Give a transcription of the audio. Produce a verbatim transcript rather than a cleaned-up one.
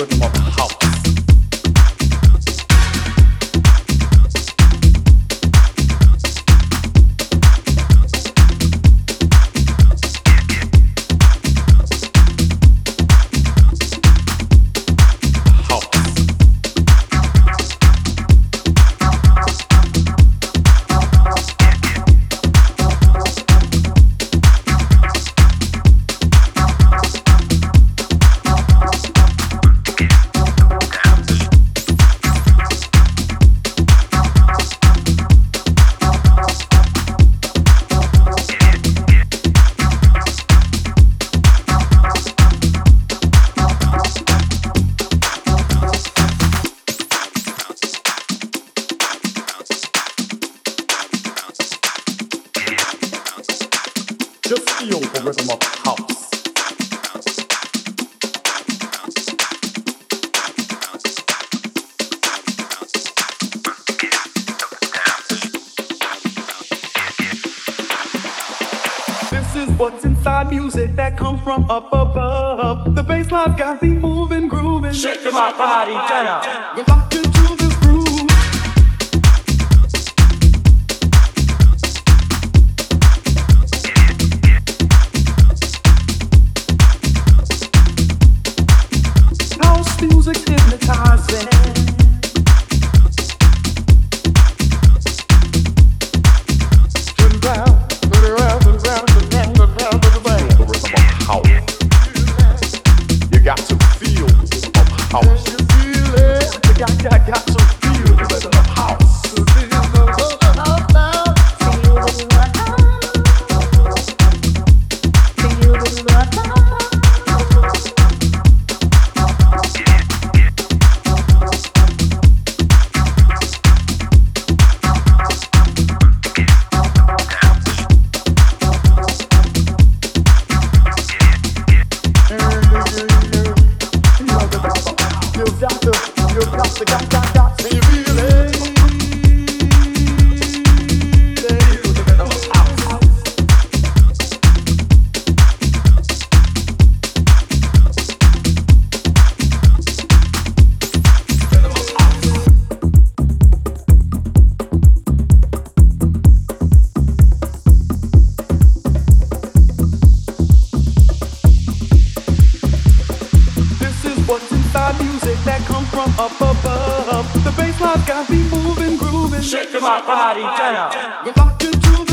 Just feel the rhythm of house. This is what's inside music that comes from up above. The bass line's got me moving, grooving, shaking my body down. We're locked into this groove. House music's hypnotizing. Turn around, turn around, turn around, turn around, turn around, turn around. The rhythm of house. You got to feel the rhythm of house. You feel it. You got, got, got to feel the rhythm of house. Feel the rhythm of house. Feel the rhythm of house. Feel the rhythm of house. You got to, you got to, got, got, got to feel it. Feel the rhythm of house. Rhythm of house. This is what's inside music that comes from up above. The bass line's got me moving, grooving, Shaking my body down. we're locked into